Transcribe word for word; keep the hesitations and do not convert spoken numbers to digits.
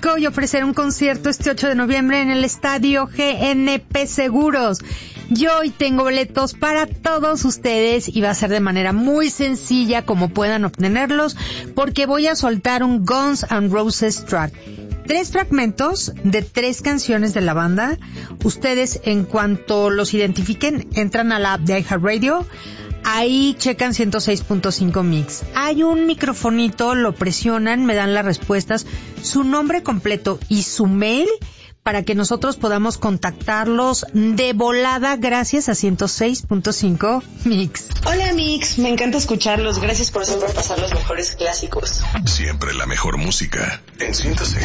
México y ofrecer un concierto este ocho de noviembre en el estadio G N P Seguros. Yo hoy tengo boletos para todos ustedes y va a ser de manera muy sencilla como puedan obtenerlos, porque voy a soltar un Guns N' Roses track. Tres fragmentos de tres canciones de la banda. Ustedes, en cuanto los identifiquen, entran a la app de iHeartRadio. Ahí checan ciento seis punto cinco Mix. Hay un microfonito, lo presionan, me dan las respuestas, su nombre completo y su mail para que nosotros podamos contactarlos de volada gracias a ciento seis punto cinco Mix. Hola Mix, me encanta escucharlos. Gracias por siempre pasar los mejores clásicos. Siempre la mejor música en ciento seis.